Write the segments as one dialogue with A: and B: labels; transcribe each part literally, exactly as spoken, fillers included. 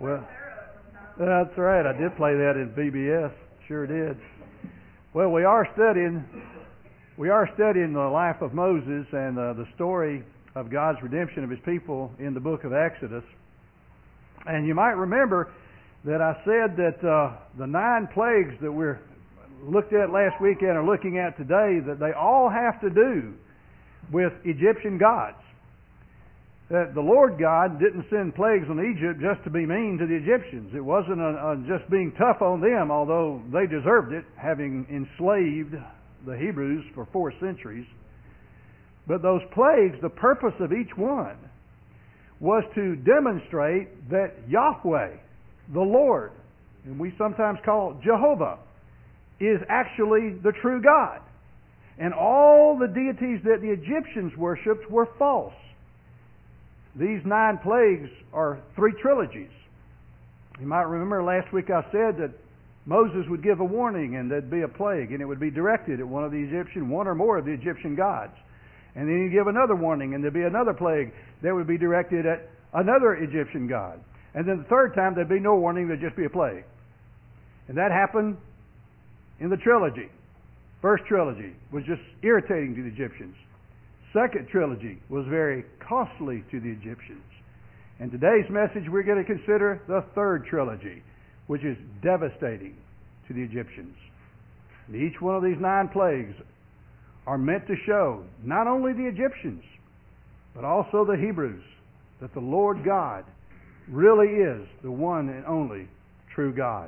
A: Well, that's right. I did play that in V B S. Sure did. Well, we are studying we are studying the life of Moses and uh, the story of God's redemption of His people in the book of Exodus. And you might remember that I said that uh, the nine plagues that we're looked at last weekend are looking at today, that they all have to do with Egyptian gods. That the Lord God didn't send plagues on Egypt just to be mean to the Egyptians. It wasn't a, a just being tough on them, although they deserved it, having enslaved the Hebrews for four centuries. But those plagues, the purpose of each one was to demonstrate that Yahweh, the Lord, and we sometimes call Jehovah, is actually the true God. And all the deities that the Egyptians worshipped were false. These nine plagues are three trilogies. You might remember last week I said that Moses would give a warning and there'd be a plague and it would be directed at one of the Egyptian, one or more of the Egyptian gods. And then he'd give another warning and there'd be another plague that would be directed at another Egyptian god. And then the third time there'd be no warning, there'd just be a plague. And that happened in the trilogy. First trilogy was just irritating to the Egyptians. Second trilogy was very costly to the Egyptians. And today's message we're going to consider the third trilogy, which is devastating to the Egyptians. And each one of these nine plagues are meant to show not only the Egyptians, but also the Hebrews, that the Lord God really is the one and only true God.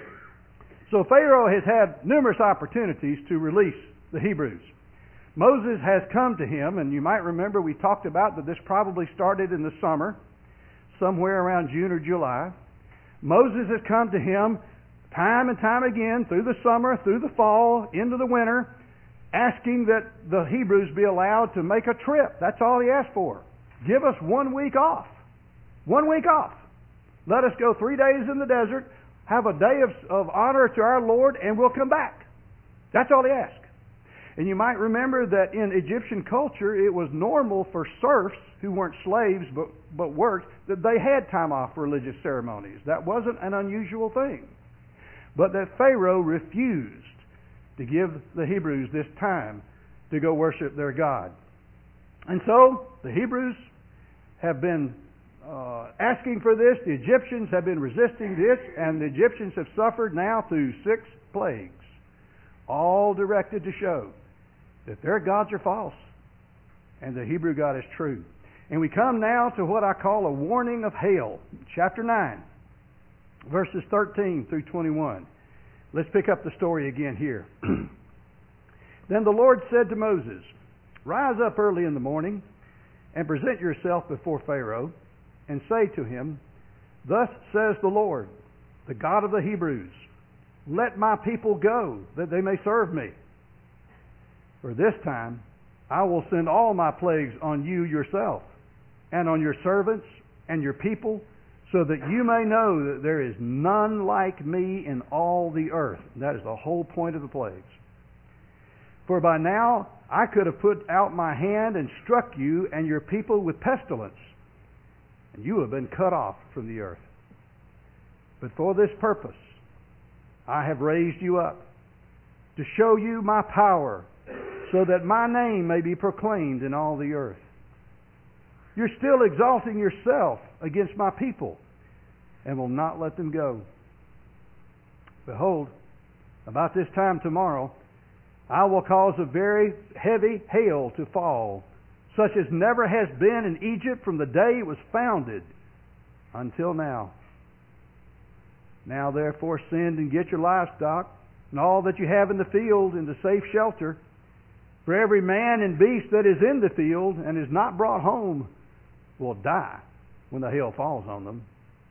A: So Pharaoh has had numerous opportunities to release the Hebrews. Moses has come to him, and you might remember we talked about that this probably started in the summer, somewhere around June or July. Moses has come to him time and time again, through the summer, through the fall, into the winter, asking that the Hebrews be allowed to make a trip. That's all he asked for. Give us one week off. One week off. Let us go three days in the desert, have a day of, of honor to our Lord, and we'll come back. That's all he asked. And you might remember that in Egyptian culture, it was normal for serfs who weren't slaves but, but worked, that they had time off for religious ceremonies. That wasn't an unusual thing. But that Pharaoh refused to give the Hebrews this time to go worship their God. And so the Hebrews have been uh, asking for this. The Egyptians have been resisting this, and the Egyptians have suffered now through six plagues, all directed to show that their gods are false and the Hebrew God is true. And we come now to what I call a warning of hail. Chapter nine, verses thirteen through twenty-one. Let's pick up the story again here. Then the Lord said to Moses, "Rise up early in the morning and present yourself before Pharaoh and say to him, 'Thus says the Lord, the God of the Hebrews, let my people go, that they may serve me. For this time I will send all my plagues on you yourself, and on your servants and your people, so that you may know that there is none like me in all the earth.'" That is the whole point of the plagues. "For by now I could have put out my hand and struck you and your people with pestilence, and you have been cut off from the earth. But for this purpose I have raised you up, to show you my power, so that my name may be proclaimed in all the earth. You're still exalting yourself against my people, and will not let them go. Behold, about this time tomorrow, I will cause a very heavy hail to fall, such as never has been in Egypt from the day it was founded until now. Now therefore send and get your livestock, and all that you have in the field into safe shelter. For every man and beast that is in the field and is not brought home will die when the hail falls on them.'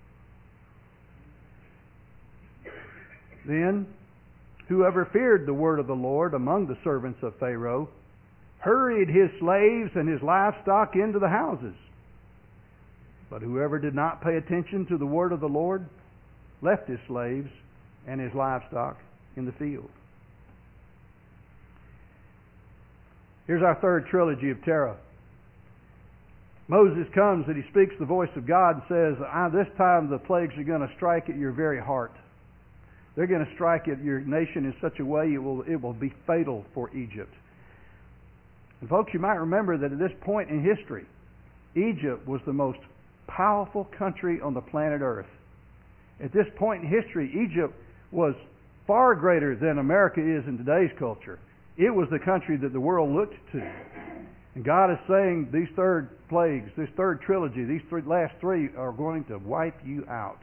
A: Then whoever feared the word of the Lord among the servants of Pharaoh hurried his slaves and his livestock into the houses. But whoever did not pay attention to the word of the Lord left his slaves and his livestock in the field." Here's our third trilogy of terror. Moses comes and he speaks the voice of God and says, I, this time the plagues are going to strike at your very heart. They're going to strike at your nation in such a way it will, it will be fatal for Egypt. And folks, you might remember that at this point in history, Egypt was the most powerful country on the planet Earth. At this point in history, Egypt was far greater than America is in today's culture. It was the country that the world looked to. And God is saying these third plagues, this third trilogy, these three, last three are going to wipe you out.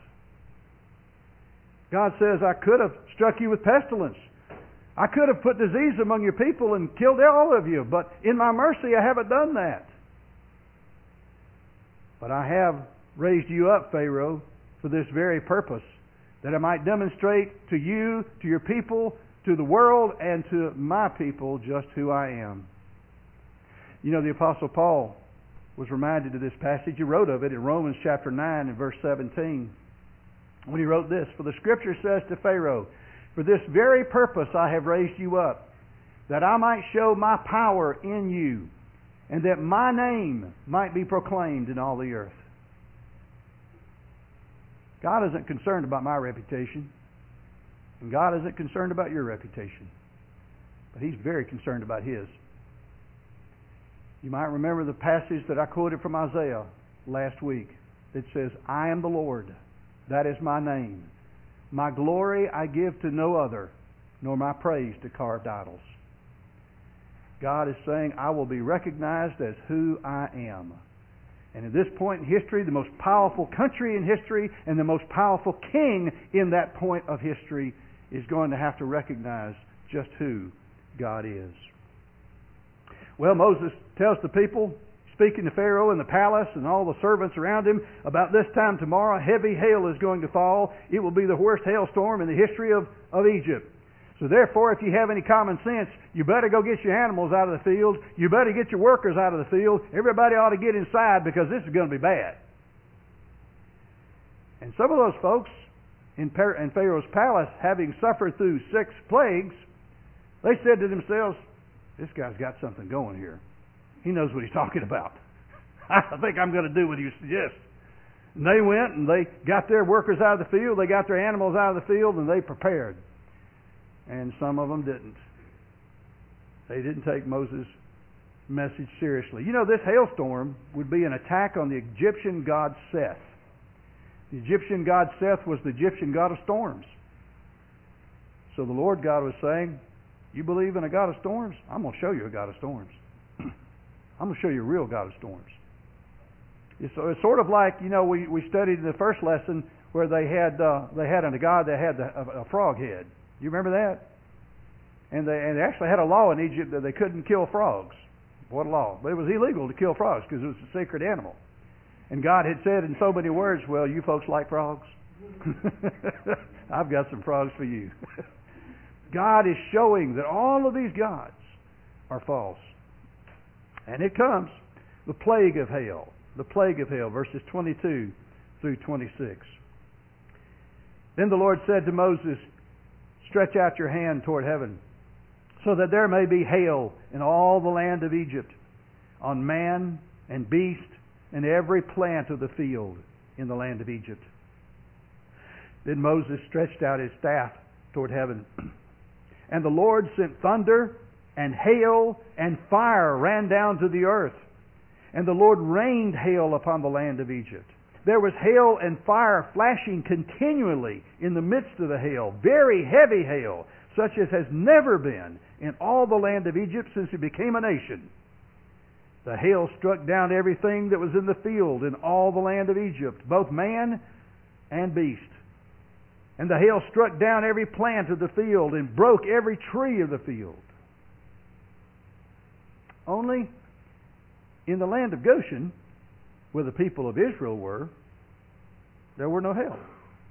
A: God says, I could have struck you with pestilence. I could have put disease among your people and killed all of you, but in my mercy I haven't done that. But I have raised you up, Pharaoh, for this very purpose, that I might demonstrate to you, to your people, to the world, and to my people just who I am. You know, the Apostle Paul was reminded of this passage. He wrote of it in Romans chapter nine and verse seventeen. When he wrote this, for the Scripture says to Pharaoh, for this very purpose I have raised you up, that I might show my power in you, and that my name might be proclaimed in all the earth. God isn't concerned about my reputation, and God isn't concerned about your reputation, but He's very concerned about His. You might remember the passage that I quoted from Isaiah last week. It says, I am the Lord, that is my name. My glory I give to no other, nor my praise to carved idols. God is saying, I will be recognized as who I am. And at this point in history, the most powerful country in history and the most powerful king in that point of history is going to have to recognize just who God is. Well, Moses tells the people, speaking to Pharaoh in the palace and all the servants around him, about this time tomorrow, heavy hail is going to fall. It will be the worst hailstorm in the history of, of Egypt. So therefore, if you have any common sense, you better go get your animals out of the field. You better get your workers out of the field. Everybody ought to get inside because this is going to be bad. And some of those folks in Pharaoh's palace, having suffered through six plagues, they said to themselves, this guy's got something going here. He knows what he's talking about. I think I'm going to do what he suggests. And they went and they got their workers out of the field. They got their animals out of the field and they prepared. And some of them didn't. They didn't take Moses' message seriously. You know, this hailstorm would be an attack on the Egyptian god Seth. The Egyptian god Seth was the Egyptian god of storms. So the Lord God was saying, you believe in a God of storms? I'm going to show you a God of storms. I'm going to show you a real God of storms. It's, it's sort of like, you know, we, we studied in the first lesson where they had uh, they had a God that had the, a, a frog head. You remember that? And they, and they actually had a law in Egypt that they couldn't kill frogs. What a law. But it was illegal to kill frogs because it was a sacred animal. And God had said in so many words, well, you folks like frogs? I've got some frogs for you. God is showing that all of these gods are false. And it comes, the plague of hail. The plague of hail, verses twenty-two through twenty-six. Then the Lord said to Moses, stretch out your hand toward heaven, so that there may be hail in all the land of Egypt, on man and beast and every plant of the field in the land of Egypt. Then Moses stretched out his staff toward heaven, and the Lord sent thunder and hail and fire ran down to the earth. And the Lord rained hail upon the land of Egypt. There was hail and fire flashing continually in the midst of the hail, very heavy hail, such as has never been in all the land of Egypt since it became a nation. The hail struck down everything that was in the field in all the land of Egypt, both man and beast. And the hail struck down every plant of the field and broke every tree of the field. Only in the land of Goshen, where the people of Israel were, there were no hail.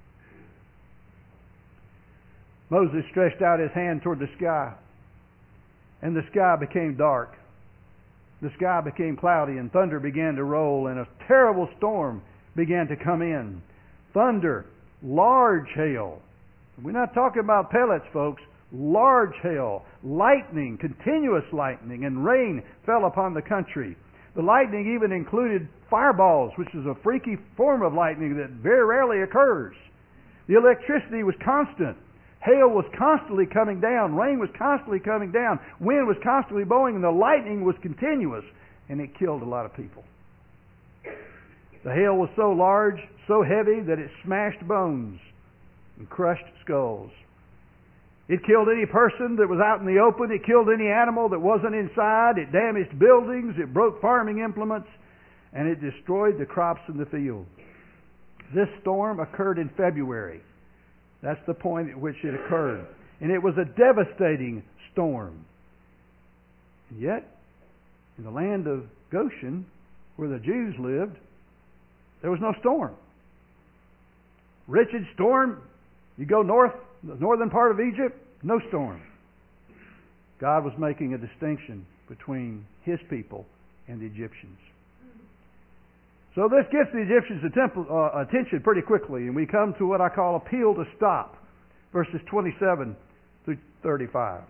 A: Moses stretched out his hand toward the sky, and the sky became dark. The sky became cloudy, and thunder began to roll, and a terrible storm began to come in. Thunder, large hail. We're not talking about pellets, folks. Large hail, lightning, continuous lightning, and rain fell upon the country. The lightning even included fireballs, which is a freaky form of lightning that very rarely occurs. The electricity was constant. Hail was constantly coming down. Rain was constantly coming down. Wind was constantly blowing, and the lightning was continuous, and it killed a lot of people. The hail was so large, so heavy, that it smashed bones and crushed skulls. It killed any person that was out in the open. It killed any animal that wasn't inside. It damaged buildings. It broke farming implements, and it destroyed the crops in the field. This storm occurred in February. That's the point at which it occurred. And it was a devastating storm. And yet, in the land of Goshen, where the Jews lived, there was no storm. Wretched storm. You go north, the northern part of Egypt, no storm. God was making a distinction between His people and the Egyptians. So this gets the Egyptians' uh, attention pretty quickly, and we come to what I call appeal to stop, verses twenty-seven through thirty-five.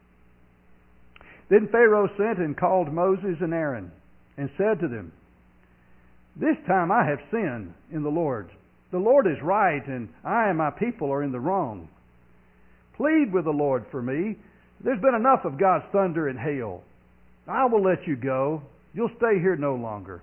A: Then Pharaoh sent and called Moses and Aaron, and said to them, "This time I have sinned in the Lord. The Lord is right, and I and my people are in the wrong. Plead with the Lord for me. There's been enough of God's thunder and hail. I will let you go. You'll stay here no longer."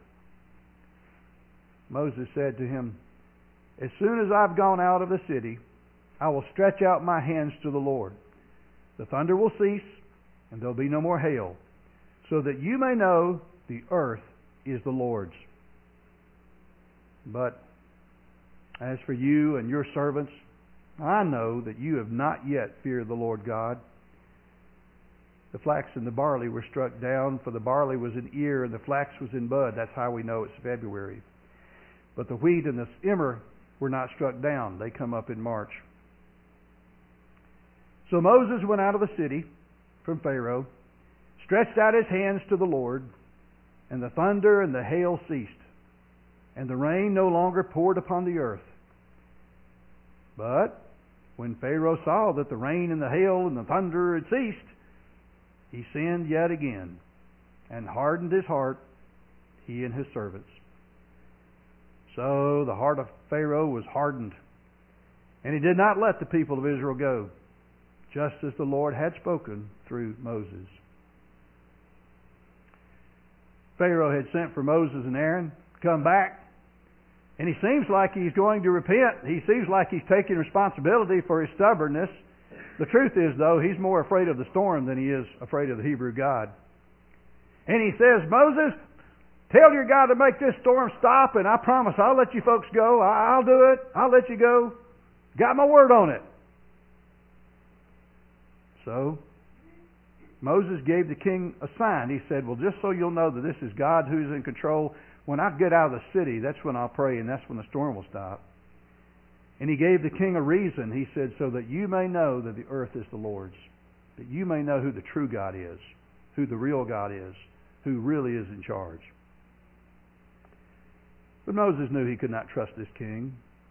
A: Moses said to him, "As soon as I've gone out of the city, I will stretch out my hands to the Lord. The thunder will cease, and there'll be no more hail, so that you may know the earth is the Lord's. But as for you and your servants, I know that you have not yet feared the Lord God." The flax and the barley were struck down, for the barley was in ear and the flax was in bud. That's how we know it's February. But the wheat and the emmer were not struck down. They come up in March. So Moses went out of the city from Pharaoh, stretched out his hands to the Lord, and the thunder and the hail ceased, and the rain no longer poured upon the earth. But when Pharaoh saw that the rain and the hail and the thunder had ceased, he sinned yet again, and hardened his heart, he and his servants. So the heart of Pharaoh was hardened, and he did not let the people of Israel go, just as the Lord had spoken through Moses. Pharaoh had sent for Moses and Aaron to come back, and he seems like he's going to repent. He seems like he's taking responsibility for his stubbornness. The truth is, though, he's more afraid of the storm than he is afraid of the Hebrew God. And he says, "Moses, tell your God to make this storm stop, and I promise I'll let you folks go. I'll do it. I'll let you go. Got my word on it." So Moses gave the king a sign. He said, "Well, just so you'll know that this is God who's in control, when I get out of the city, that's when I'll pray, and that's when the storm will stop." And he gave the king a reason. He said, "So that you may know that the earth is the Lord's, that you may know who the true God is, who the real God is, who really is in charge." But Moses knew he could not trust this king.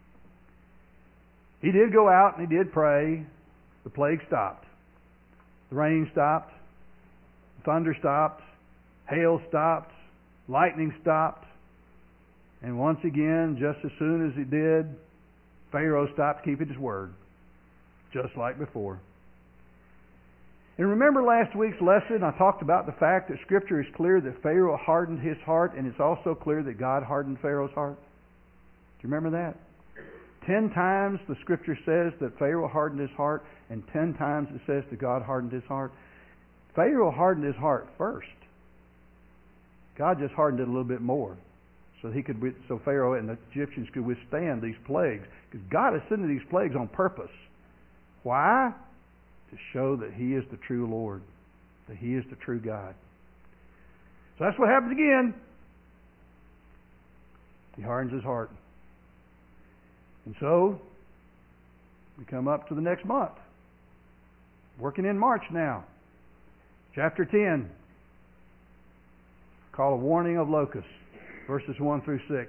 A: He did go out and he did pray. The plague stopped. The rain stopped. The thunder stopped. Hail stopped. Lightning stopped. And once again, just as soon as he did, Pharaoh stopped keeping his word, just like before. And remember last week's lesson, I talked about the fact that Scripture is clear that Pharaoh hardened his heart, and it's also clear that God hardened Pharaoh's heart. Do you remember that? Ten times the Scripture says that Pharaoh hardened his heart, and ten times it says that God hardened his heart. Pharaoh hardened his heart first. God just hardened it a little bit more, so he could, so Pharaoh and the Egyptians could withstand these plagues. Because God is sending these plagues on purpose. Why? To show that He is the true Lord, that He is the true God. So that's what happens again. He hardens his heart. And so, we come up to the next month. Working in March now. Chapter ten. Called a warning of locusts. Verses one through six.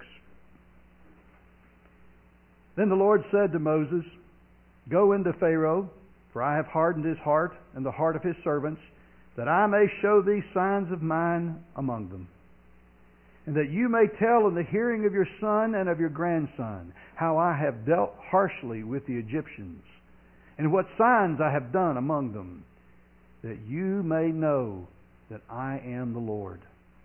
A: Then the Lord said to Moses, "Go into Pharaoh, for I have hardened his heart and the heart of his servants, that I may show these signs of mine among them. and that you may tell in the hearing of your son and of your grandson how I have dealt harshly with the Egyptians, and what signs I have done among them, that you may know that I am the Lord."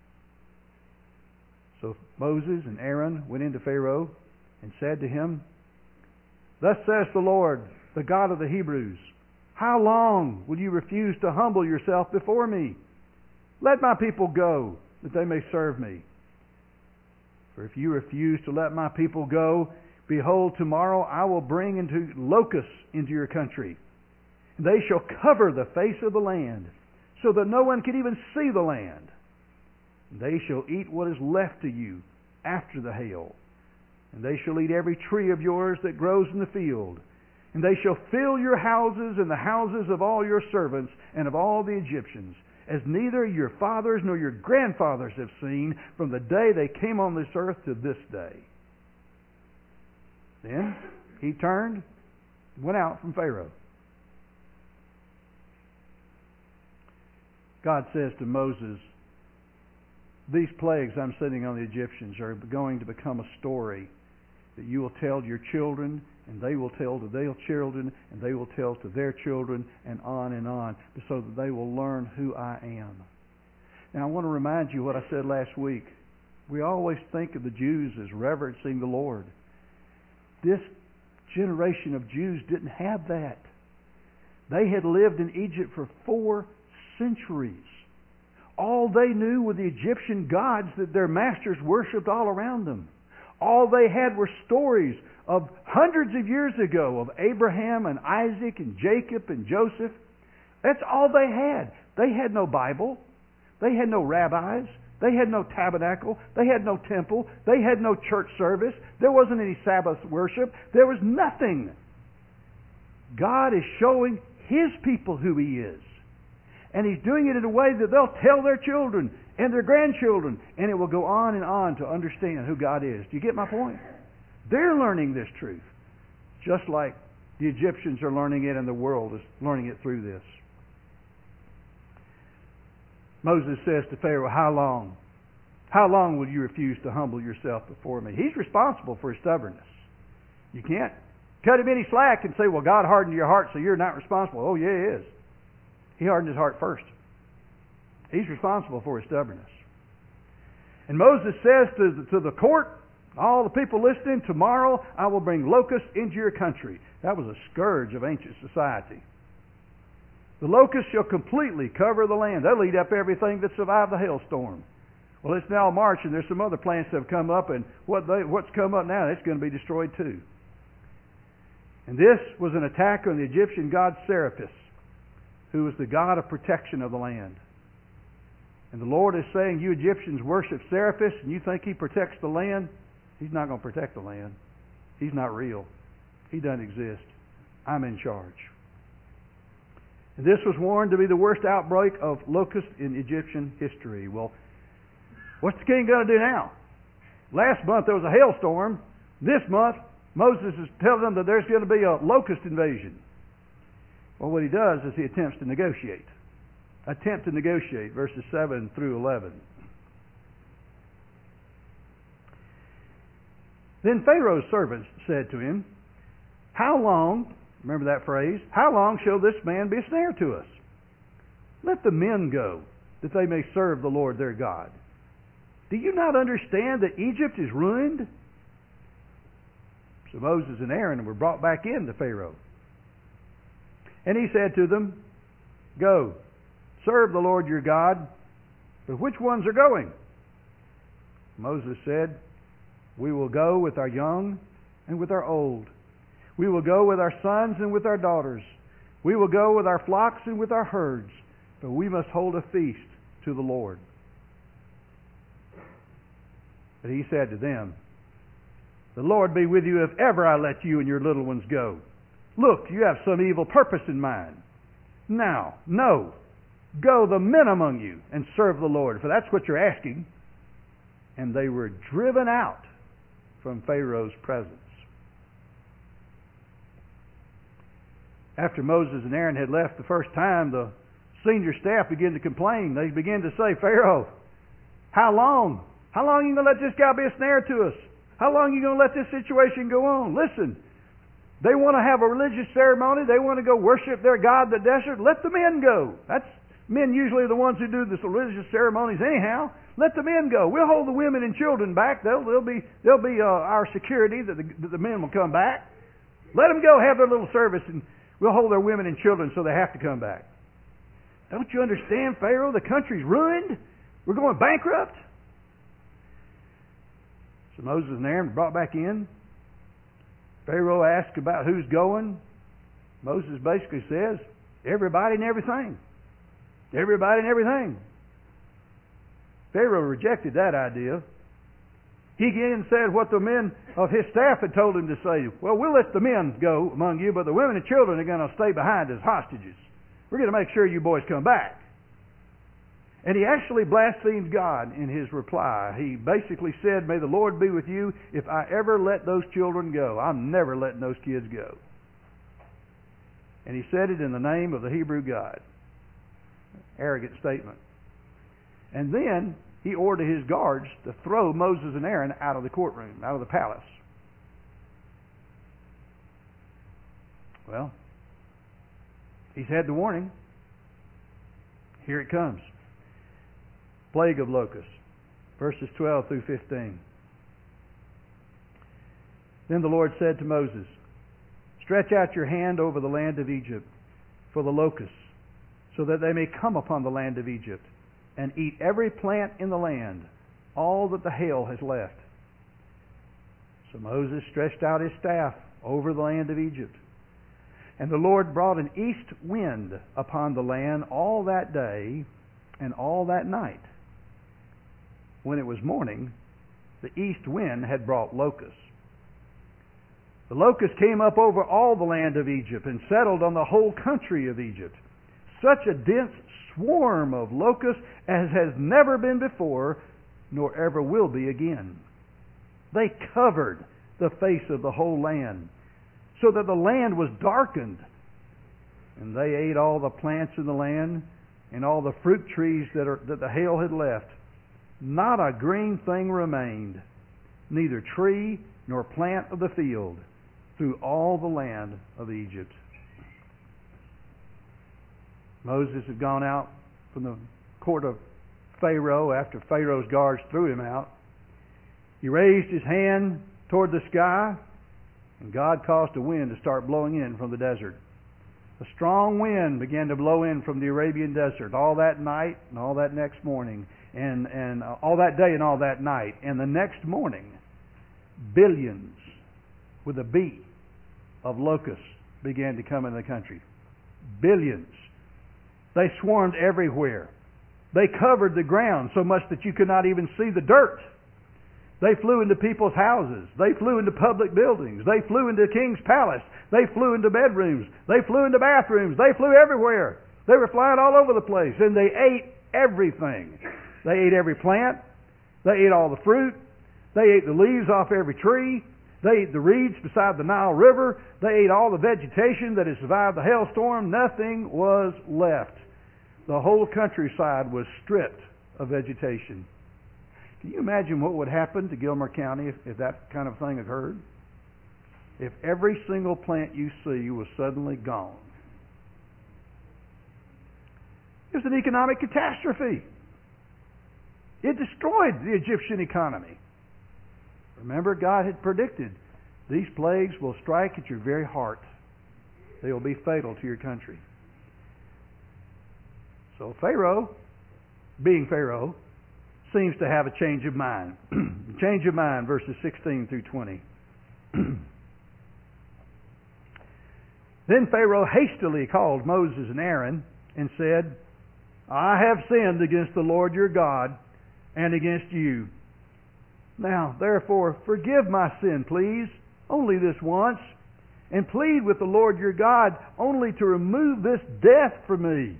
A: So Moses and Aaron went into Pharaoh and said to him, "Thus says the Lord, the God of the Hebrews, how long will you refuse to humble yourself before me? Let my people go, that they may serve me. For if you refuse to let my people go, behold, tomorrow I will bring into locusts into your country. And they shall cover the face of the land, so that no one can even see the land. And they shall eat what is left to you after the hail. And they shall eat every tree of yours that grows in the field. And they shall fill your houses and the houses of all your servants and of all the Egyptians, as neither your fathers nor your grandfathers have seen from the day they came on this earth to this day." Then he turned and went out from Pharaoh. God says to Moses, "These plagues I'm sending on the Egyptians are going to become a story that you will tell to your children, and they will tell to their children, and they will tell to their children, and on and on, so that they will learn who I am." Now I want to remind you what I said last week. We always think of the Jews as reverencing the Lord. This generation of Jews didn't have that. They had lived in Egypt for four centuries. All they knew were the Egyptian gods that their masters worshipped all around them. All they had were stories of hundreds of years ago of Abraham and Isaac and Jacob and Joseph. That's all they had. They had no Bible. They had no rabbis. They had no tabernacle. They had no temple. They had no church service. There wasn't any Sabbath worship. There was nothing. God is showing His people who He is. And He's doing it in a way that they'll tell their children and their grandchildren, and it will go on and on to understand who God is. Do you get my point? They're learning this truth, just like the Egyptians are learning it and the world is learning it through this. Moses says to Pharaoh, "How long? How long will you refuse to humble yourself before me?" He's responsible for his stubbornness. You can't cut him any slack and say, "Well, God hardened your heart, so you're not responsible." Oh, yeah, He is. He hardened his heart first. He's responsible for his stubbornness. And Moses says to the, to the court, all the people listening, "Tomorrow I will bring locusts into your country." That was a scourge of ancient society. "The locusts shall completely cover the land." They'll eat up everything that survived the hailstorm. Well, it's now March, and there's some other plants that have come up, and what they, what's come up now, it's going to be destroyed too. And this was an attack on the Egyptian god Serapis, who was the god of protection of the land. And the Lord is saying, you Egyptians worship Serapis, and you think he protects the land? He's not going to protect the land. He's not real. He doesn't exist. I'm in charge. And this was warned to be the worst outbreak of locusts in Egyptian history. Well, what's the king going to do now? Last month there was a hailstorm. This month, Moses is telling them that there's going to be a locust invasion. Well, what he does is he attempts to negotiate. Attempt to negotiate, verses seven through eleven. Then Pharaoh's servants said to him, "How long," remember that phrase, "how long shall this man be a snare to us? Let the men go, that they may serve the Lord their God. Do you not understand that Egypt is ruined?" So Moses and Aaron were brought back in to Pharaoh. And he said to them, "Go, serve the Lord your God, but which ones are going?" Moses said, "We will go with our young and with our old. We will go with our sons and with our daughters. We will go with our flocks and with our herds, but we must hold a feast to the Lord." But he said to them, "The Lord be with you if ever I let you and your little ones go. Look, you have some evil purpose in mind. Now, no, go the men among you and serve the Lord, for that's what you're asking." And they were driven out from Pharaoh's presence. After Moses and Aaron had left the first time, the senior staff began to complain. They began to say, "Pharaoh, how long? How long are you going to let this guy be a snare to us? How long are you going to let this situation go on? Listen, they want to have a religious ceremony. They want to go worship their God in the desert. Let the men go. That's men usually are the ones who do the religious ceremonies anyhow. Let the men go. We'll hold the women and children back. They'll, they'll be, they'll be uh, our security that the, that the men will come back. Let them go have their little service, and we'll hold their women and children so they have to come back. Don't you understand, Pharaoh? The country's ruined. We're going bankrupt. So Moses and Aaron were brought back in. Pharaoh asked about who's going. Moses basically says, everybody and everything. Everybody and everything. Pharaoh rejected that idea. He again said what the men of his staff had told him to say. Well, we'll let the men go among you, but the women and children are going to stay behind as hostages. We're going to make sure you boys come back. And he actually blasphemed God in his reply. He basically said, may the Lord be with you. If I ever let those children go, I'm never letting those kids go. And he said it in the name of the Hebrew God. Arrogant statement. And then he ordered his guards to throw Moses and Aaron out of the courtroom, out of the palace. Well, he's had the warning. Here it comes. Plague of locusts, verses twelve through fifteen. Then the Lord said to Moses, stretch out your hand over the land of Egypt for the locusts, so that they may come upon the land of Egypt, and eat every plant in the land, all that the hail has left. So Moses stretched out his staff over the land of Egypt. And the Lord brought an east wind upon the land all that day and all that night. When it was morning, the east wind had brought locusts. The locusts came up over all the land of Egypt and settled on the whole country of Egypt. Such a dense swarm of locusts as has never been before, nor ever will be again. They covered the face of the whole land, so that the land was darkened. And they ate all the plants in the land, and all the fruit trees that, are, that the hail had left. Not a green thing remained, neither tree nor plant of the field, through all the land of Egypt. Moses had gone out from the court of Pharaoh after Pharaoh's guards threw him out. He raised his hand toward the sky, and God caused a wind to start blowing in from the desert. A strong wind began to blow in from the Arabian desert all that night and all that next morning, and, and all that day and all that night. And the next morning, billions with a B of locusts began to come in the country. Billions. They swarmed everywhere. They covered the ground so much that you could not even see the dirt. They flew into people's houses. They flew into public buildings. They flew into the king's palace. They flew into bedrooms. They flew into bathrooms. They flew everywhere. They were flying all over the place. And they ate everything. They ate every plant. They ate all the fruit. They ate the leaves off every tree. They ate the reeds beside the Nile River. They ate all the vegetation that had survived the hailstorm. Nothing was left. The whole countryside was stripped of vegetation. Can you imagine what would happen to Gilmer County if, if that kind of thing occurred? If every single plant you see was suddenly gone. It was an economic catastrophe. It destroyed the Egyptian economy. Remember, God had predicted these plagues will strike at your very heart. They will be fatal to your country. So Pharaoh, being Pharaoh, seems to have a change of mind. Change of mind, verses sixteen through twenty. Then Pharaoh hastily called Moses and Aaron and said, I have sinned against the Lord your God and against you. Now, therefore, forgive my sin, please, only this once, and plead with the Lord your God only to remove this death from me.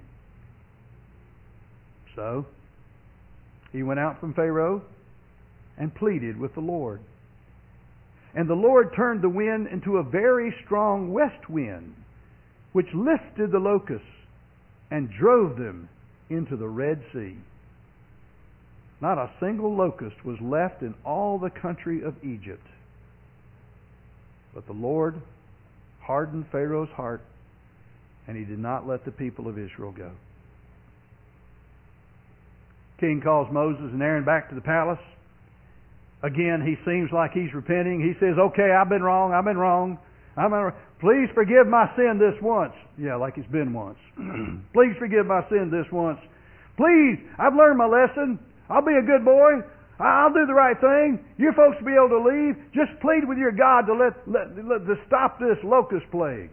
A: So, he went out from Pharaoh and pleaded with the Lord. And the Lord turned the wind into a very strong west wind, which lifted the locusts and drove them into the Red Sea. Not a single locust was left in all the country of Egypt. But the Lord hardened Pharaoh's heart, and he did not let the people of Israel go. King calls Moses and Aaron back to the palace. Again, he seems like he's repenting. He says, okay, I've been wrong, I've been wrong. I'm gonna, please forgive my sin this once. Yeah, like it's been once. Please forgive my sin this once. Please, I've learned my lesson. I'll be a good boy. I'll do the right thing. You folks will be able to leave. Just plead with your God to let, let, let to stop this locust plague.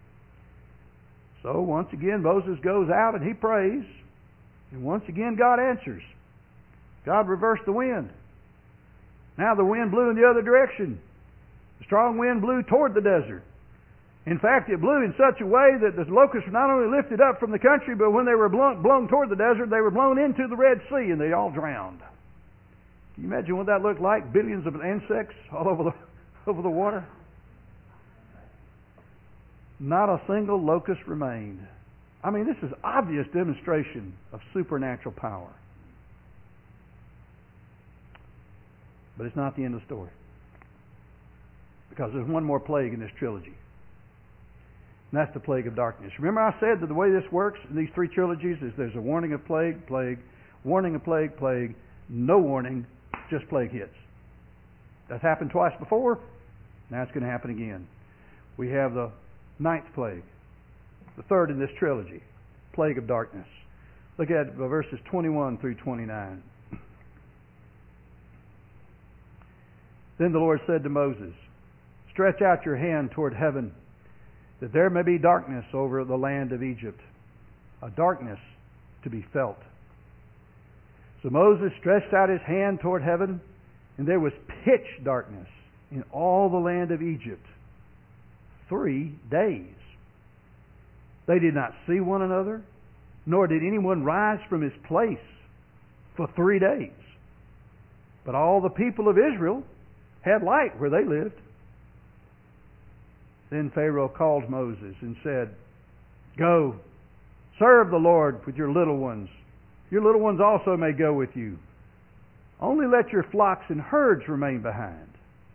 A: So once again, Moses goes out and he prays. And once again, God answers. God reversed the wind. Now the wind blew in the other direction. The strong wind blew toward the desert. In fact, it blew in such a way that the locusts were not only lifted up from the country, but when they were blown, blown toward the desert, they were blown into the Red Sea and they all drowned. Can you imagine what that looked like? Billions of insects all over the, over the water. Not a single locust remained. I mean, this is obvious demonstration of supernatural power. But it's not the end of the story. Because there's one more plague in this trilogy. And that's the plague of darkness. Remember I said that the way this works in these three trilogies is there's a warning of plague, plague, warning of plague, plague, no warning, just plague hits. That's happened twice before. Now it's going to happen again. We have the ninth plague, the third in this trilogy, plague of darkness. Look at verses twenty-one through twenty-nine. Then the Lord said to Moses, stretch out your hand toward heaven, that there may be darkness over the land of Egypt, a darkness to be felt. So Moses stretched out his hand toward heaven, and there was pitch darkness in all the land of Egypt three days. They did not see one another, nor did anyone rise from his place for three days. But all the people of Israel had light where they lived. Then Pharaoh called Moses and said, go, serve the Lord with your little ones. Your little ones also may go with you. Only let your flocks and herds remain behind.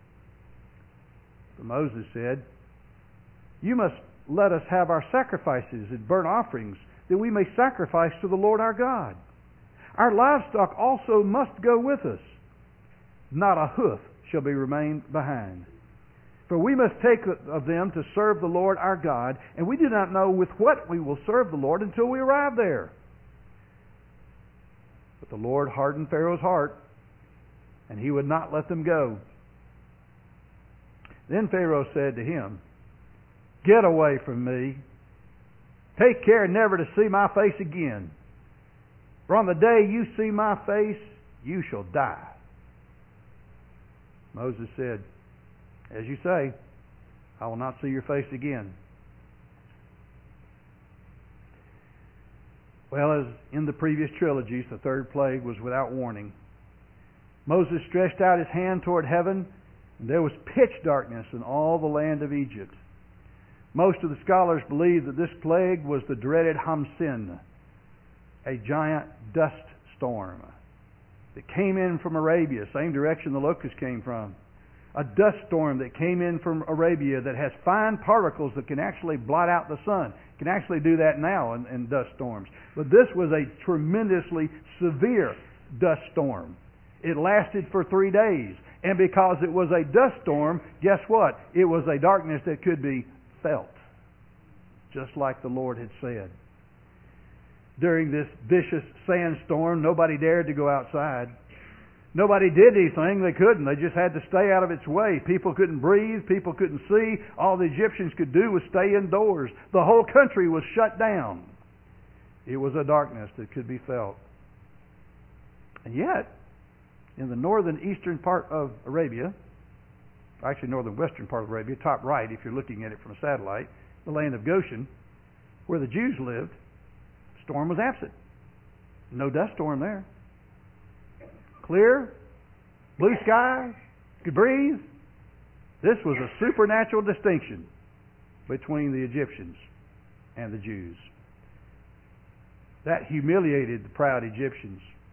A: But Moses said, you must let us have our sacrifices and burnt offerings, that we may sacrifice to the Lord our God. Our livestock also must go with us. Not a hoof shall be remained behind. For we must take of them to serve the Lord our God, and we do not know with what we will serve the Lord until we arrive there. But the Lord hardened Pharaoh's heart, and he would not let them go. Then Pharaoh said to him, get away from me. Take care never to see my face again. For on the day you see my face, you shall die. Moses said, as you say, I will not see your face again. Well, as in the previous trilogies, the third plague was without warning. Moses stretched out his hand toward heaven, and there was pitch darkness in all the land of Egypt. Most of the scholars believe that this plague was the dreaded Hamsin, a giant dust storm that came in from Arabia, same direction the locust came from. A dust storm that came in from Arabia that has fine particles that can actually blot out the sun. Can actually do that now in, in dust storms. But this was a tremendously severe dust storm. It lasted for three days. And because it was a dust storm, guess what? It was a darkness that could be felt. Just like the Lord had said. During this vicious sandstorm, nobody dared to go outside. Nobody did anything. They couldn't. They just had to stay out of its way. People couldn't breathe. People couldn't see. All the Egyptians could do was stay indoors. The whole country was shut down. It was a darkness that could be felt. And yet, in the northern eastern part of Arabia, actually northern western part of Arabia, top right if you're looking at it from a satellite, the land of Goshen, where the Jews lived, the storm was absent. No dust storm there. Clear, blue sky, could breathe. This was a supernatural distinction between the Egyptians and the Jews. That humiliated the proud Egyptians.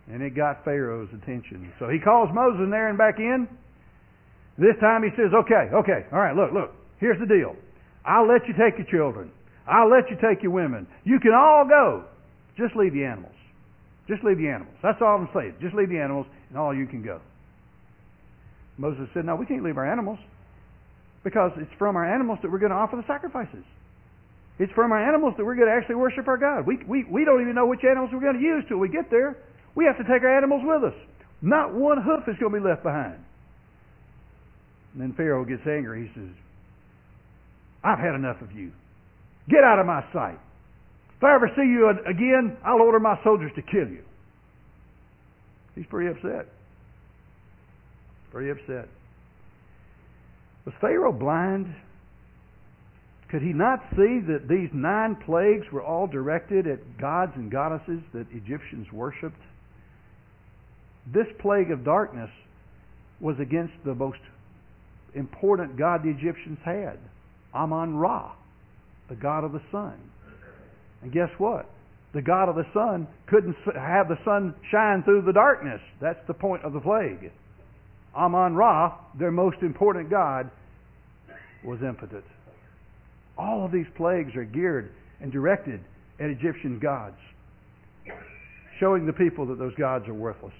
A: And it got Pharaoh's attention. So he calls Moses and Aaron back in. This time he says, okay, okay, all right, look, look, here's the deal. I'll let you take your children. I'll let you take your women. You can all go. Just leave the animals. Just leave the animals. That's all I'm saying. Just leave the animals and all you can go. Moses said, no, we can't leave our animals because it's from our animals that we're going to offer the sacrifices. It's from our animals that we're going to actually worship our God. We, we, we don't even know which animals we're going to use till we get there. We have to take our animals with us. Not one hoof is going to be left behind. And then Pharaoh gets angry. He says, I've had enough of you. Get out of my sight. If I ever see you again, I'll order my soldiers to kill you. He's pretty upset. Pretty upset. Was Pharaoh blind? Could he not see that these nine plagues were all directed at gods and goddesses that Egyptians worshipped? This plague of darkness was against the most important god the Egyptians had, Amun-Ra, the god of the sun. And guess what? The god of the sun couldn't have the sun shine through the darkness. That's the point of the plague. Amun-Ra, their most important god, was impotent. All of these plagues are geared and directed at Egyptian gods, showing the people that those gods are worthless.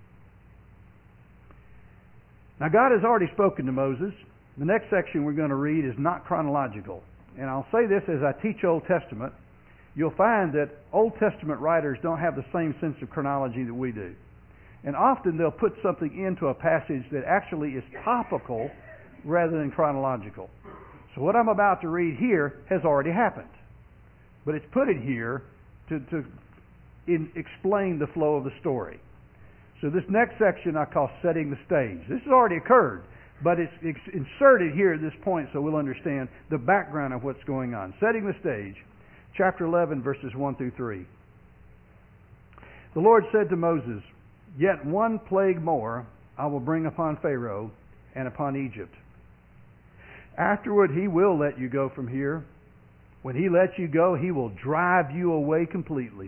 A: Now, God has already spoken to Moses. The next section we're going to read is not chronological. And I'll say this as I teach Old Testament. You'll find that Old Testament writers don't have the same sense of chronology that we do. And often they'll put something into a passage that actually is topical rather than chronological. So what I'm about to read here has already happened. But it's put in here to, to in, explain the flow of the story. So this next section I call setting the stage. This has already occurred, but it's, it's inserted here at this point so we'll understand the background of what's going on. Setting the stage, chapter eleven, verses one through three. The Lord said to Moses, "Yet one plague more I will bring upon Pharaoh and upon Egypt. Afterward he will let you go from here. When he lets you go, he will drive you away completely.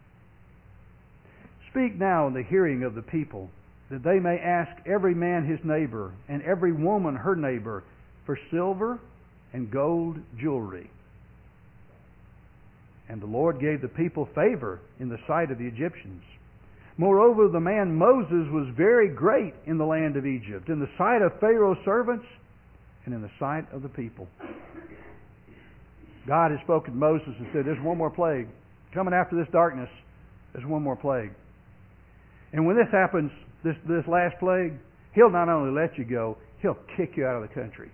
A: Speak now in the hearing of the people, that they may ask every man his neighbor, and every woman her neighbor, for silver and gold jewelry." And the Lord gave the people favor in the sight of the Egyptians. Moreover, the man Moses was very great in the land of Egypt, in the sight of Pharaoh's servants, and in the sight of the people. God has spoken to Moses and said, there's one more plague. Coming after this darkness, there's one more plague. And when this happens, this, this last plague, he'll not only let you go, he'll kick you out of the country.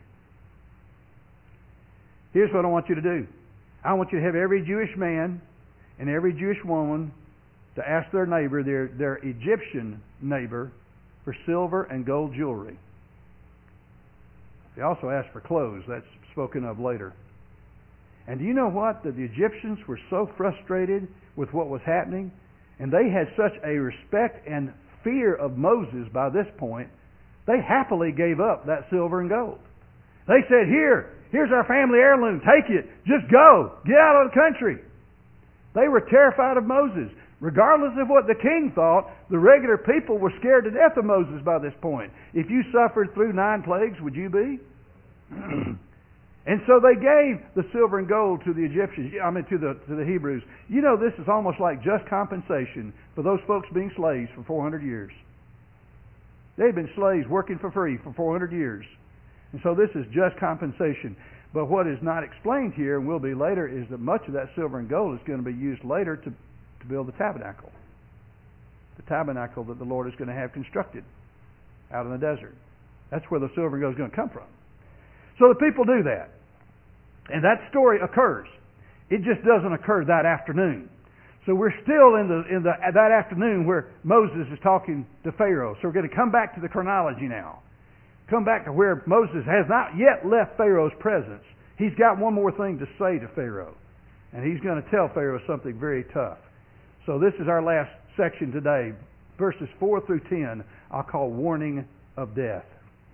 A: Here's what I want you to do. I want you to have every Jewish man and every Jewish woman to ask their neighbor, their, their Egyptian neighbor, for silver and gold jewelry. They also ask for clothes. That's spoken of later. And do you know what? That the Egyptians were so frustrated with what was happening, and they had such a respect and fear of Moses by this point, they happily gave up that silver and gold. They said, here, here's our family heirloom. Take it. Just go. Get out of the country. They were terrified of Moses. Regardless of what the king thought, the regular people were scared to death of Moses by this point. If you suffered through nine plagues, would you be? And so they gave the silver and gold to the Egyptians, I mean to the to the Hebrews. You know, this is almost like just compensation for those folks being slaves for four hundred years. They'd been slaves working for free for four hundred years. And so this is just compensation. But what is not explained here, and will be later, is that much of that silver and gold is going to be used later to, to build the tabernacle. The tabernacle that the Lord is going to have constructed out in the desert. That's where the silver and gold is going to come from. So the people do that. And that story occurs. It just doesn't occur that afternoon. So we're still in the in the that afternoon where Moses is talking to Pharaoh. So we're going to come back to the chronology now. Come back to where Moses has not yet left Pharaoh's presence. He's got one more thing to say to Pharaoh. And he's going to tell Pharaoh something very tough. So this is our last section today. Verses four through ten I'll call warning of death.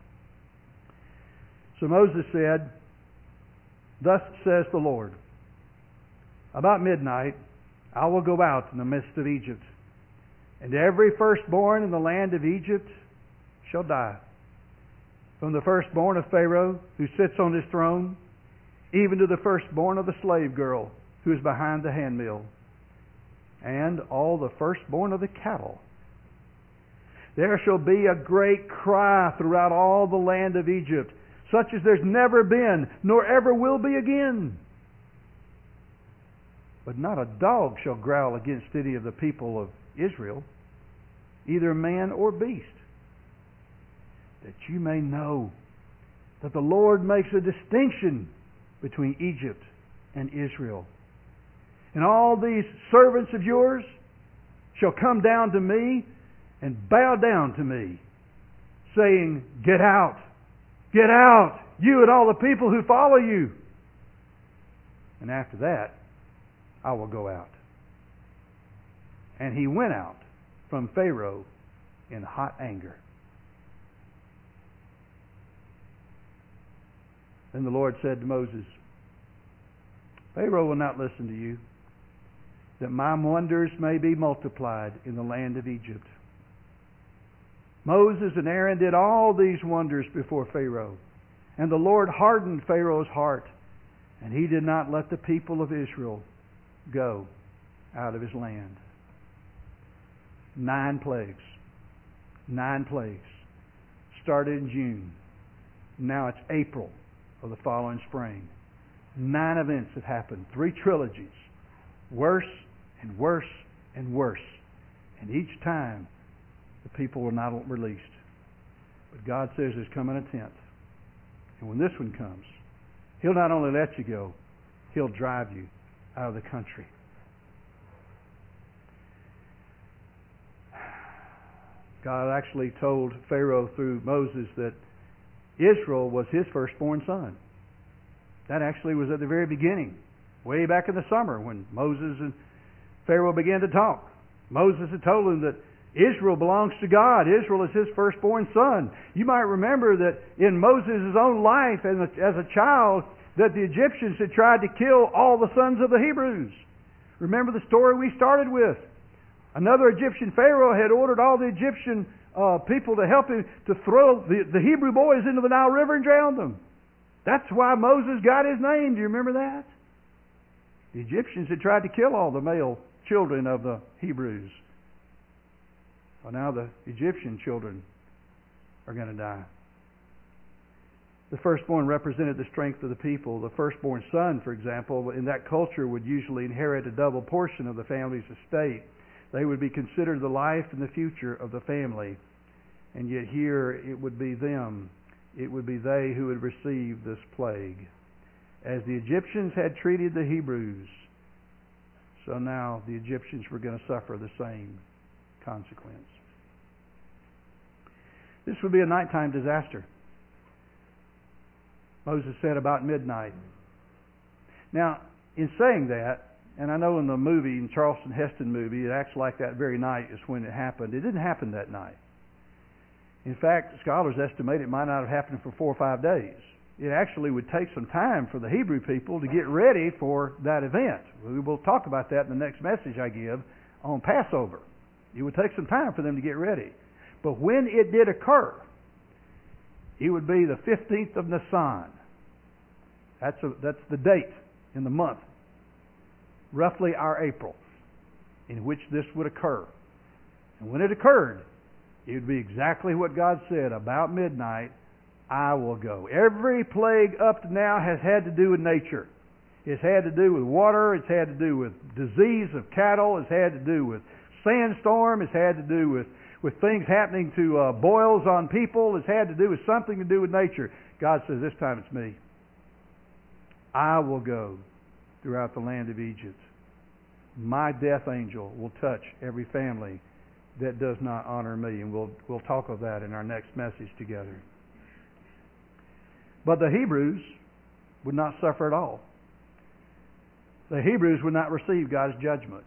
A: So Moses said, "Thus says the Lord, about midnight I will go out in the midst of Egypt, And every firstborn in the land of Egypt shall die, from the firstborn of Pharaoh who sits on his throne, even to the firstborn of the slave girl who is behind the handmill, and all the firstborn of the cattle. There shall be a great cry throughout all the land of Egypt, such as there's never been, nor ever will be again. But not a dog shall growl against any of the people of Israel, either man or beast, that you may know that the Lord makes a distinction between Egypt and Israel. And all these servants of yours shall come down to me and bow down to me, saying, Get out, get out, you and all the people who follow you. And after that, I will go out. And he went out from Pharaoh in hot anger. Then the Lord said to Moses, Pharaoh will not listen to you, that my wonders may be multiplied in the land of Egypt. Moses and Aaron did all these wonders before Pharaoh, and the Lord hardened Pharaoh's heart, and he did not let the people of Israel go out of his land. Nine plagues. Nine plagues. Started in June. Now it's April of the following spring. Nine events have happened. Three trilogies. Worse and worse and worse. And each time the people were not released. But God says there's coming a tenth. And when this one comes, He'll not only let you go, He'll drive you out of the country. God actually told Pharaoh through Moses that Israel was his firstborn son. That actually was at the very beginning, way back in the summer when Moses and Pharaoh began to talk. Moses had told him that Israel belongs to God. Israel is his firstborn son. You might remember that in Moses' own life as a, as a child, that the Egyptians had tried to kill all the sons of the Hebrews. Remember the story we started with? Another Egyptian Pharaoh had ordered all the Egyptian uh, people to help him to throw the, the Hebrew boys into the Nile River and drown them. That's why Moses got his name. Do you remember that? The Egyptians had tried to kill all the male children of the Hebrews. Well, now the Egyptian children are going to die. The firstborn represented the strength of the people. The firstborn son, for example, in that culture would usually inherit a double portion of the family's estate. They would be considered the life and the future of the family. And yet here it would be them. It would be they who would receive this plague. As the Egyptians had treated the Hebrews, so now the Egyptians were going to suffer the same consequence. This would be a nighttime disaster. Moses said about midnight. Now, in saying that, and I know in the movie, in Charleston Heston movie, it acts like that very night is when it happened. It didn't happen that night. In fact, scholars estimate it might not have happened for four or five days. It actually would take some time for the Hebrew people to get ready for that event. We will talk about that in the next message I give on Passover. It would take some time for them to get ready. But when it did occur, it would be the fifteenth of Nisan. That's, a, that's the date in the month, roughly our April, in which this would occur. And when it occurred, it would be exactly what God said. About midnight, I will go. Every plague up to now has had to do with nature. It's had to do with water. It's had to do with disease of cattle. It's had to do with sandstorm. It's had to do with, with things happening to uh, boils on people. It's had to do with something to do with nature. God says, this time it's me. I will go throughout the land of Egypt. My death angel will touch every family that does not honor me. And we'll, we'll talk of that in our next message together. But the Hebrews would not suffer at all. The Hebrews would not receive God's judgment.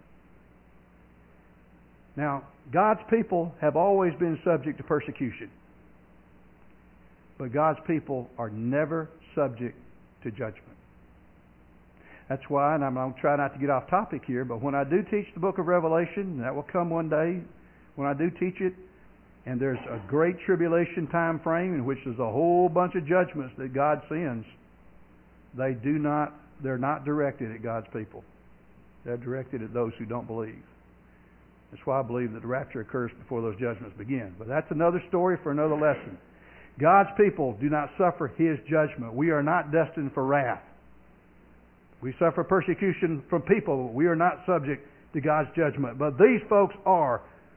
A: Now, God's people have always been subject to persecution. But God's people are never subject to judgment. That's why, and I'm going to try not to get off topic here, but when I do teach the book of Revelation, and that will come one day, when I do teach it, and there's a great tribulation time frame in which there's a whole bunch of judgments that God sends, they do not, they're not directed at God's people. They're directed at those who don't believe. That's why I believe that the rapture occurs before those judgments begin. But that's another story for another lesson. God's people do not suffer His judgment. We are not destined for wrath. We suffer persecution from people. We are not subject to God's judgment. But these folks are.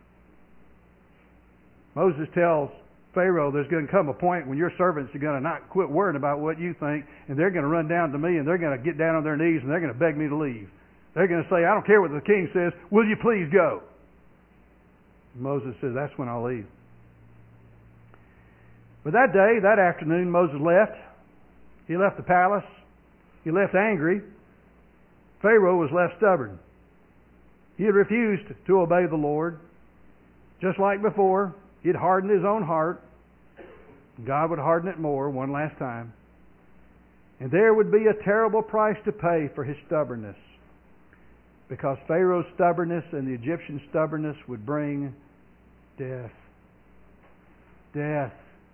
A: Moses tells Pharaoh there's going to come a point when your servants are going to not quit worrying about what you think, and they're going to run down to me, and they're going to get down on their knees, and they're going to beg me to leave. They're going to say, I don't care what the king says, will you please go? Moses says, that's when I'll leave. But that day, that afternoon, Moses left. He left the palace. He left angry. Pharaoh was left stubborn. He had refused to obey the Lord. Just like before, he had hardened his own heart. God would harden it more one last time. And there would be a terrible price to pay for his stubbornness. Because Pharaoh's stubbornness and the Egyptian stubbornness would bring death. Death.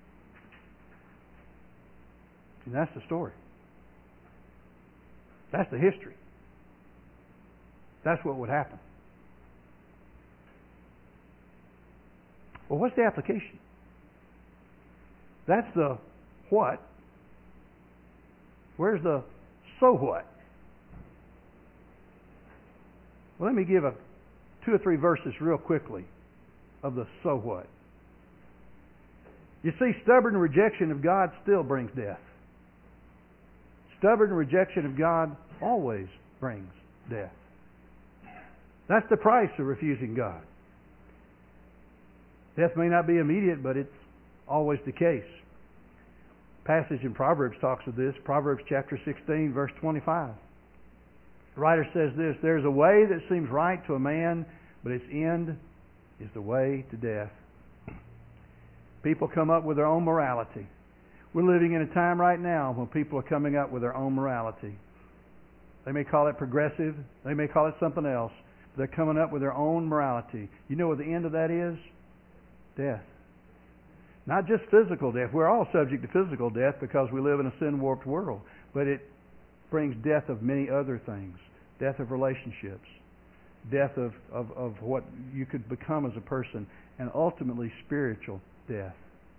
A: And that's the story. That's the history. That's what would happen. Well, what's the application? That's the what. Where's the so what? Well, let me give a two or three verses real quickly of the so what. You see, stubborn rejection of God still brings death. Stubborn rejection of God always brings death. That's the price of refusing God. Death may not be immediate, but it's always the case. Passage in Proverbs talks of this. Proverbs chapter sixteen, verse twenty-five. The writer says this, there's a way that seems right to a man, but its end is the way to death. People come up with their own morality. We're living in a time right now when people are coming up with their own morality. They may call it progressive. They may call it something else. But they're coming up with their own morality. You know what the end of that is? Death. Not just physical death. We're all subject to physical death because we live in a sin-warped world. But it brings death of many other things. Death of relationships. Death of, of, of what you could become as a person. And ultimately spiritual death.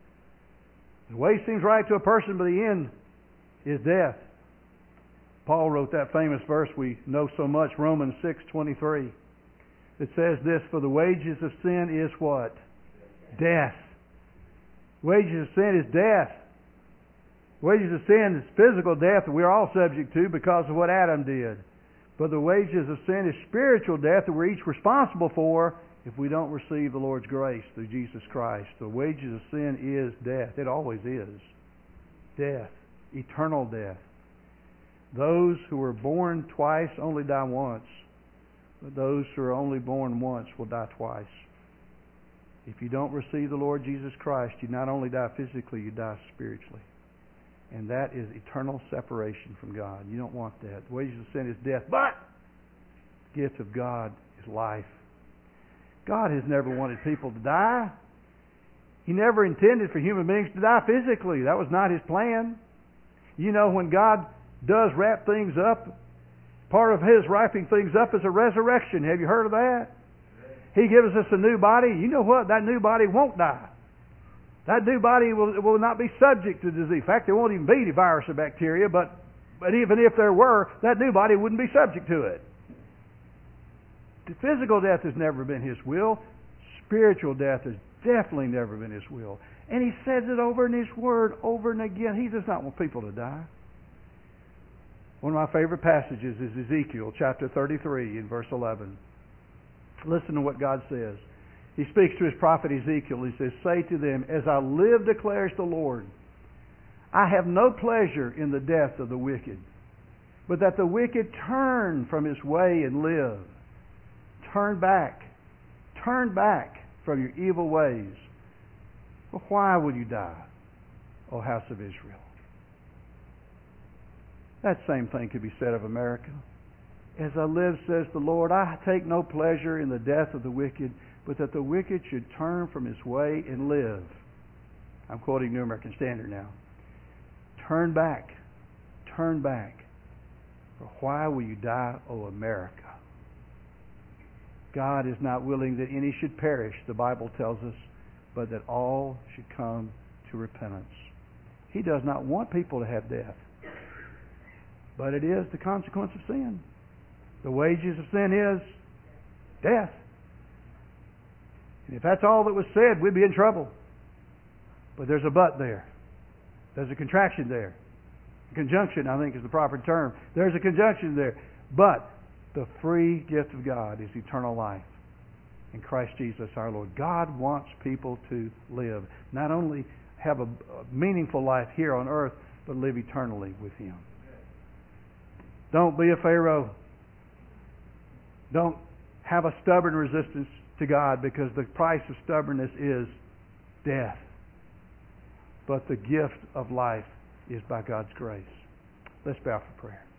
A: The way seems right to a person, but the end is death. Paul wrote that famous verse we know so much, Romans six twenty-three. It says this, for the wages of sin is what? Death. Wages of sin is death. Wages of sin is physical death that we're all subject to because of what Adam did. But the wages of sin is spiritual death that we're each responsible for if we don't receive the Lord's grace through Jesus Christ. The wages of sin is death. It always is. Death. Eternal death. Those who are born twice only die once. But those who are only born once will die twice. If you don't receive the Lord Jesus Christ, you not only die physically, you die spiritually. And that is eternal separation from God. You don't want that. The wages of sin is death, but the gift of God is life. God has never wanted people to die. He never intended for human beings to die physically. That was not His plan. You know, when God does wrap things up, part of His wrapping things up is a resurrection. Have you heard of that? He gives us a new body. You know what? That new body won't die. That new body will, will not be subject to disease. In fact, there won't even be virus or bacteria, but, but even if there were, that new body wouldn't be subject to it. Physical death has never been His will. Spiritual death has definitely never been His will. And He says it over in His Word over and again. He does not want people to die. One of my favorite passages is Ezekiel chapter thirty-three in verse eleven. Listen to what God says. He speaks to His prophet Ezekiel. He says, say to them, as I live, declares the Lord, I have no pleasure in the death of the wicked, but that the wicked turn from his way and live. Turn back. Turn back from your evil ways. Well, why will you die, O house of Israel? That same thing could be said of America. As I live, says the Lord, I take no pleasure in the death of the wicked, but that the wicked should turn from his way and live. I'm quoting New American Standard now. Turn back. Turn back. For why will you die, O America? God is not willing that any should perish, the Bible tells us, but that all should come to repentance. He does not want people to have death. But it is the consequence of sin. The wages of sin is death. And if that's all that was said, we'd be in trouble. But there's a but there. There's a contraction there. A conjunction, I think, is the proper term. There's a conjunction there. But the free gift of God is eternal life in Christ Jesus our Lord. God wants people to live. Not only have a meaningful life here on earth, but live eternally with Him. Don't be a Pharaoh. Don't have a stubborn resistance to God, because the price of stubbornness is death. But the gift of life is by God's grace. Let's bow for prayer.